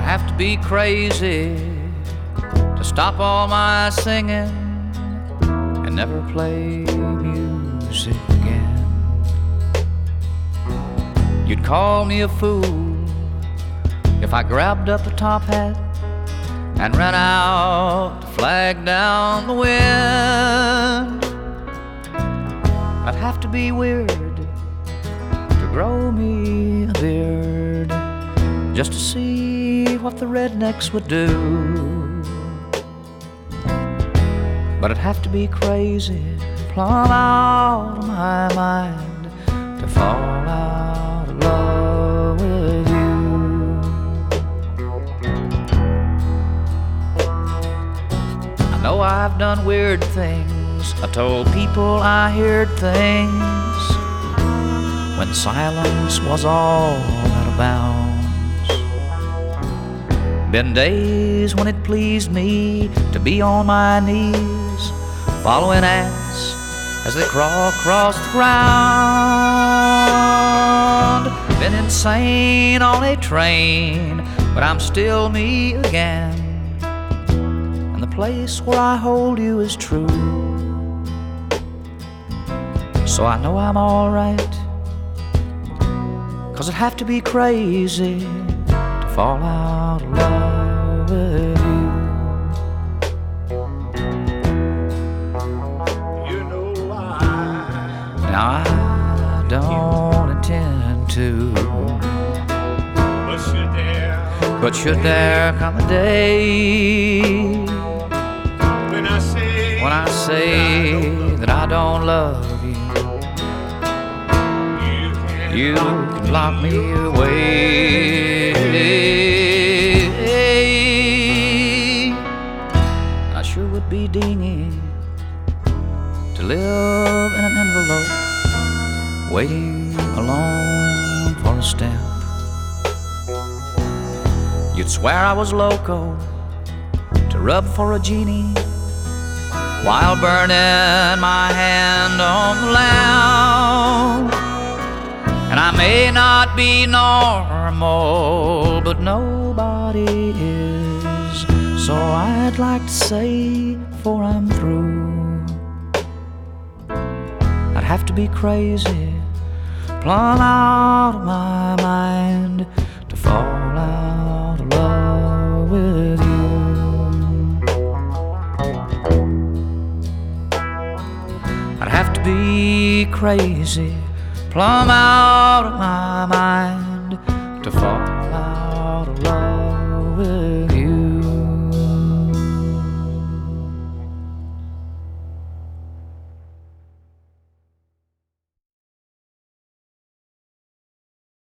have to be crazy to stop all my singing and never play music again. You'd call me a fool if I grabbed up a top hat and ran out to flag down the wind. I'd have to be weird to grow me a beard just to see what the rednecks would do. But I'd have to be crazy, plumb out of my mind, to fall out of love with you. I know I've done weird things, I told people I heard things when silence was all out of bounds. Been days when it pleased me to be on my knees, following ants as they crawl across the ground. Been insane on a train, but I'm still me again, and the place where I hold you is true. So I know I'm alright, 'cause I'd have to be crazy to fall out of love with you. You know Now I don't intend to, but should there come a day when I say that I don't love you, you can lock me away. I sure would be dingy to live in an envelope, waiting alone for a stamp. You'd swear I was loco to rub for a genie while burning my hand on the lamp. And I may not be normal, but nobody is. So I'd like to say before I'm through, I'd have to be crazy, plumb out of my mind, to fall out of love with you. I'd have to be crazy, plumb out of my mind, to fall out of love.